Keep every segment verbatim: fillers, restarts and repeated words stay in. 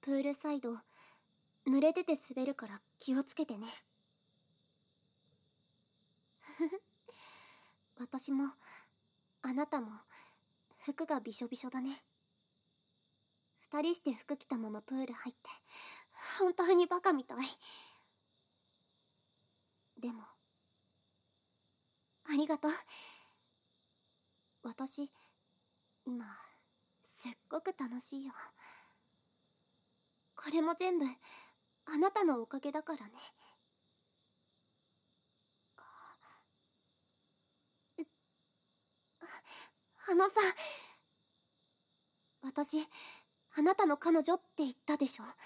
プールサイド濡れてて滑るから気をつけてね。ふふ私もあなたも服がびしょびしょだね。二人して服着たままプール入って本当にバカみたい。でもありがとう。私今すっごく楽しいよ。これも全部あなたのおかげだからね。あのさ、私あなたの彼女って言ったでしょ。あ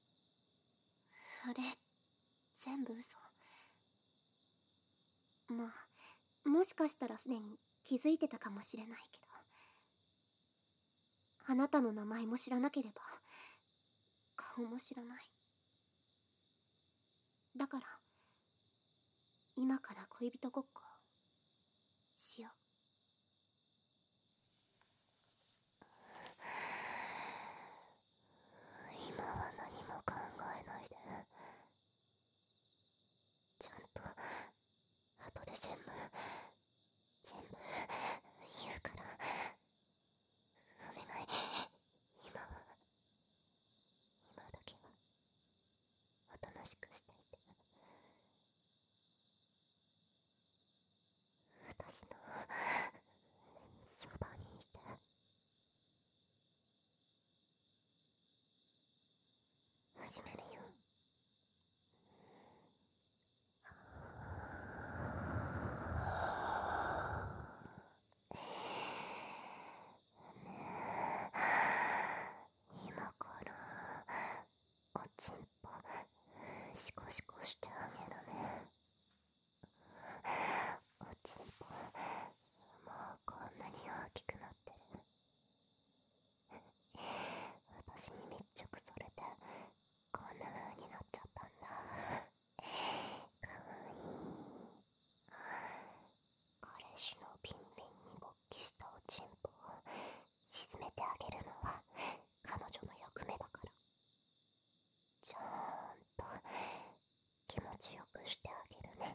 れ全部嘘。まあもしかしたらすでに気づいてたかもしれないけど、あなたの名前も知らなければ顔も知らない。だから今から恋人ごっこしよう。 今は何も考えないで。ちゃんと後で全部全部言うから、お願い。今は今だけはおとなしくしていて。私のそばにいて。始めるよ。今からおちんぽシコシコしてあげるね。おちんぽもうこんなに大きくなってる。私に密着されてこんな風になっちゃったんだ。かわいい。彼氏のビンビンに勃起したおちんぽを沈めてあげるのは彼女の役目だから、ちゃんと気持ちよくしてあげるね。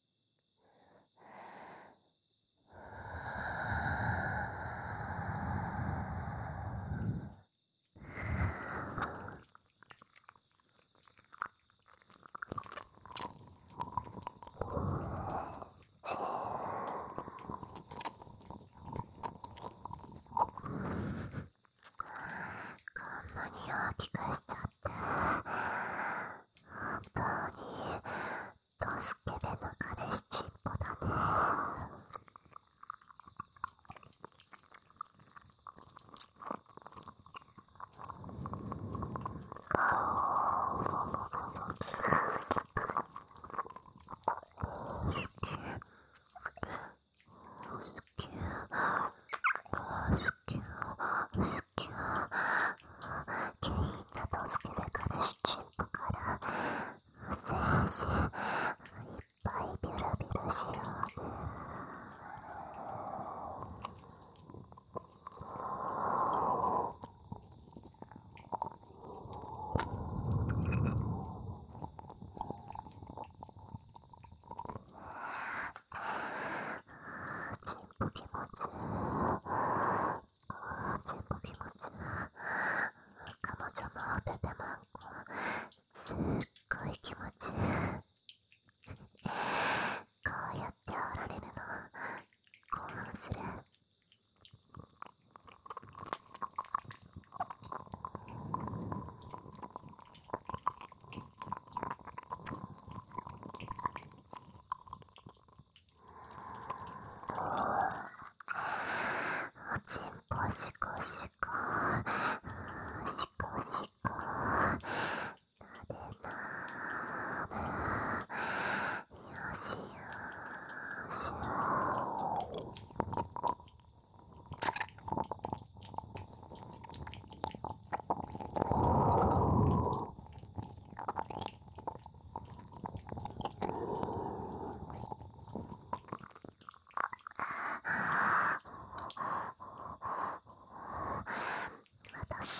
こんなに大きくしちゃって本当にドスケベな彼氏チンポだね。ケインがドスケベ彼氏チンポから精子いっぱいビュルビュルしようね。チンポ気持ちいい。チンポ気持ちいい。彼女のペペマンコすっごい気持ちいい。こうやっておられるの興奮する。おちんぽシコシコシコシコなでなでよしよし。私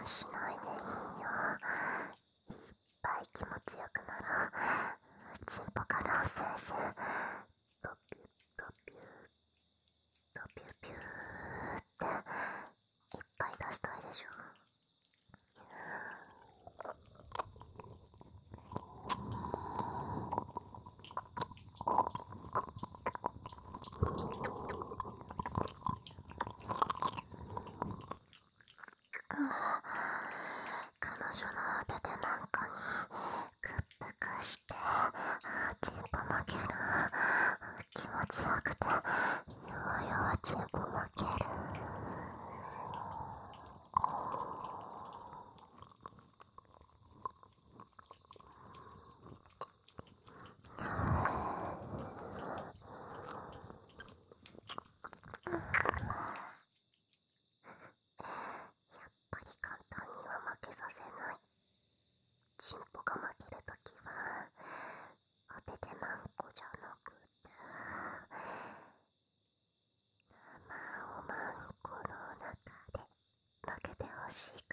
しないでいいよ。いっぱい気持ちよくならチンポから精子ドピュドピュドピュピューっていっぱい出したいでしょ。彼女の手でなんかにくっぷくしてチンポ負ける。気持ちよくて弱々チンポ負ける。やっぱり簡単には負けさせない。チンポが負けるときは当てて何個じゃなくてまあおまんこの中で負けてほしいから。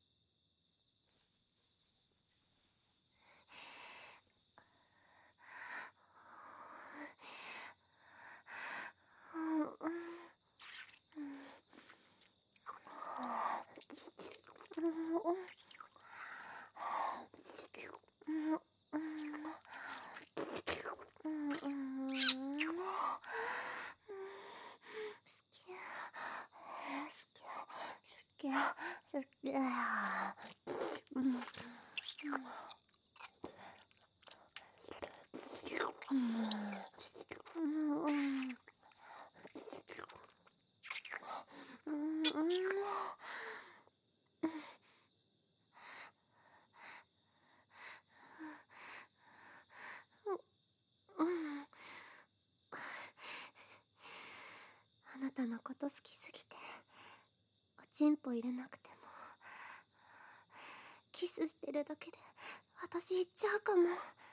あなたのこと好きすぎておちんぽ入れなくてもキスしてるだけで私行っちゃうかも。ん？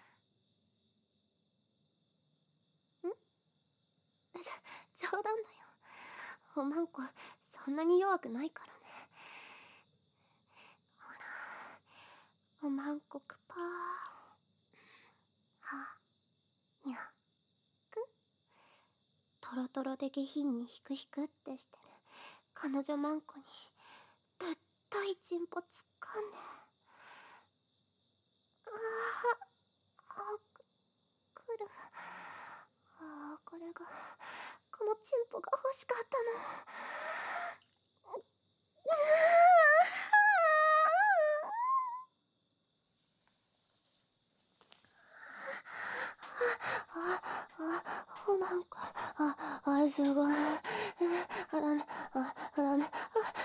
冗談だよ。おまんこそんなに弱くないからね。ほらおまんこくぱーはにゃくトロトロで下品にヒクヒクってしてる彼女まんこにぶったいチンポ突っ込んで、ああくくる。ああこれがこのチンポが欲しかったの。うああおまんこああすごい。あダメあダメあダメあ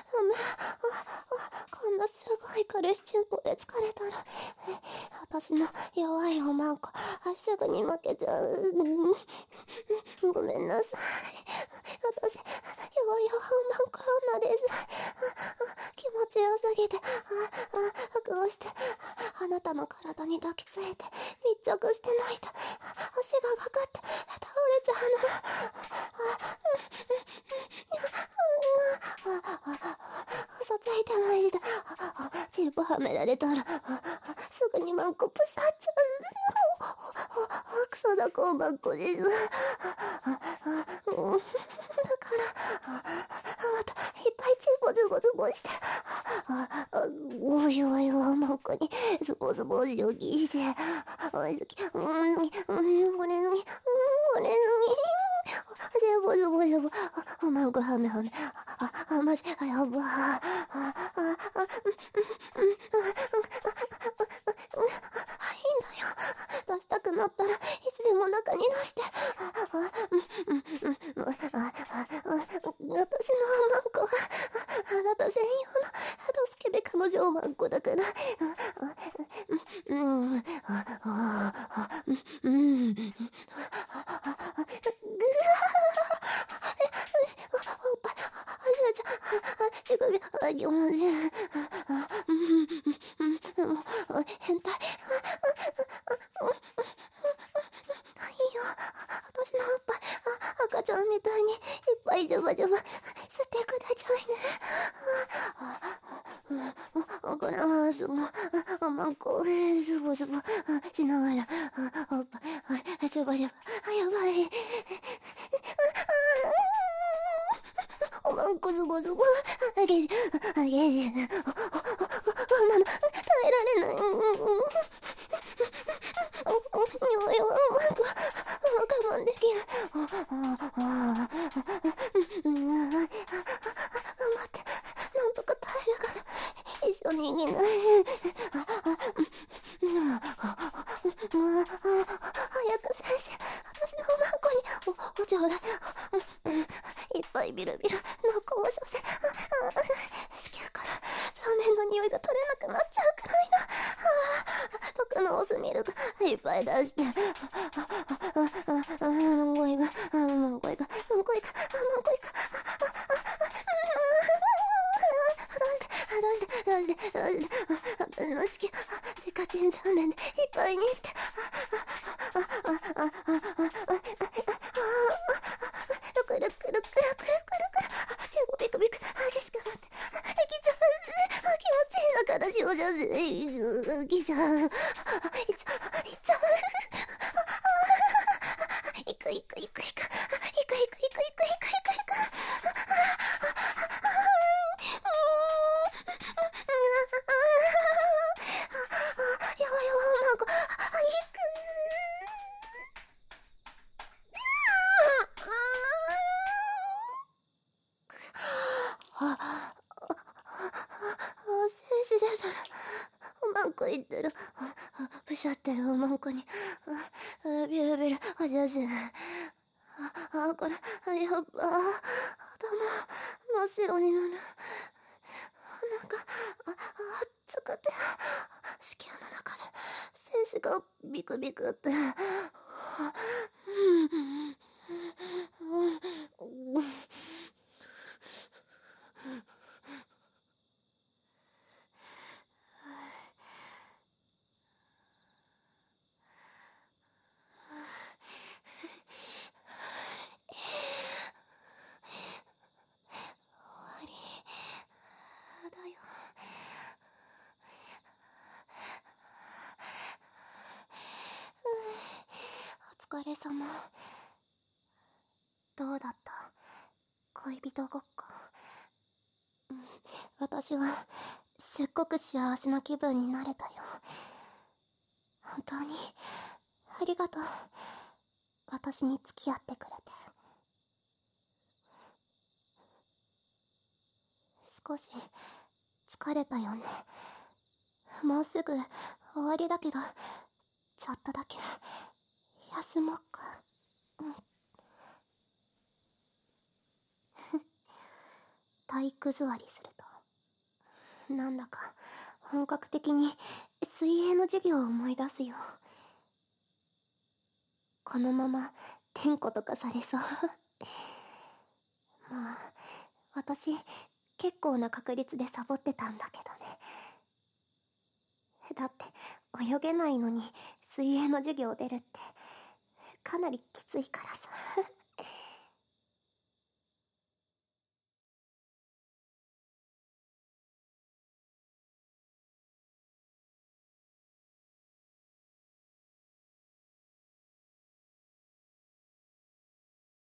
こんなすごい彼氏チンポで疲れたら私の弱いおまんこすぐに負けちゃう。ごめんなさい。私弱いおまんこ女です。気持ちよすぎてこうしてあなたの体に抱きついて密着してないと足がかかって倒れちゃうの。嘘ついてマジでチンポはめられたらすぐにマンコプサっちゃう。クソだこマンコです。だからまたいっぱいチンポズボズボしておいおいおマンコにズボズボジョギしておいずきうんうんこれのみこれのみズボズボズボおまんこはめはめああマジやばいいいんだよ出したくなったらいつでも中に出して私のおまんこはあなた専用のドスケベ彼女おまんこだからうんうんうんおっぱいあじゃあじゃあ乳首あぎょもじ変態いいよ私のおっぱい赤ちゃんみたいにいっぱいジャバジャバ吸ってくださいね。 これはすごい、まんこ、すぼすぼしながら、おっぱい、すぼしぼ、やばい。おまんこすぼすぼ、あげじ、あげじ、こんなの、耐えられない。匂いはうまく、我慢できる。頑張って、なんとか耐えるから、一緒に生きない。早く選手、私のマンコにお、おちょうだい。いっぱいビルビル、濃厚させ、子宮から座面の匂いが取れなくなっちゃうくらいな。毒のオスミルクいっぱい出して。マンコイが、マンコイが、マンコイが、マンコイが。どうして、どうして、どうして、私の子宮、デカチン座面でいっぱいにして。くるくるくるくるくるくる。チェゴビクビク激しくなって。きちゃう。気持ちいいのからしおじゃせ。きちゃう。いっちゃう。いっちゃう。いくいくいくいく。いくいくいくいくいくいくいく。やばいやばい、なんか、いく。あ、戦士出たら、おまんこ言ってる。ぶしゃってるおまんこに、ビルビル、おじゃせ。あ、これ、やっぱ、頭、真っ白になる。なんか、あ、熱くて、子宮の中で、戦士がビクビクって。うん。お疲れ様。どうだった？恋人ごっこ。うん、私はすっごく幸せな気分になれたよ。本当にありがとう。私に付き合ってくれて。少し疲れたよね。もうすぐ終わりだけど、ちょっとだけ休もうか。うん。体育座りすると、なんだか本格的に水泳の授業を思い出すよ。このまま点呼とかされそう。まあ、私結構な確率でサボってたんだけどね。だって泳げないのに水泳の授業出るってかなりきついからさ。